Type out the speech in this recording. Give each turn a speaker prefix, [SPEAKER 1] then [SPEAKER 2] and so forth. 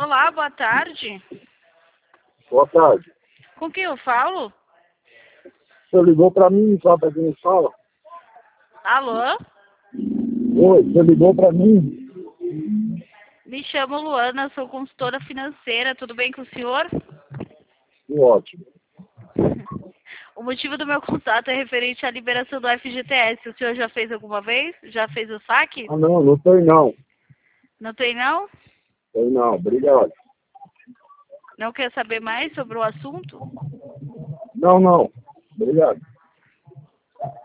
[SPEAKER 1] Olá, boa tarde.
[SPEAKER 2] Boa tarde.
[SPEAKER 1] Com quem eu falo?
[SPEAKER 2] Você ligou para mim, sabe para quem fala?
[SPEAKER 1] Alô?
[SPEAKER 2] Oi, você ligou para mim?
[SPEAKER 1] Me chamo Luana, sou consultora financeira. Tudo bem com o senhor?
[SPEAKER 2] Ótimo.
[SPEAKER 1] O motivo do meu contato é referente à liberação do FGTS. O senhor já fez alguma vez? Já fez o saque?
[SPEAKER 2] Ah, não tem não.
[SPEAKER 1] Não tem, não?
[SPEAKER 2] Tem não, obrigado.
[SPEAKER 1] Não quer saber mais sobre o assunto?
[SPEAKER 2] Não, obrigado.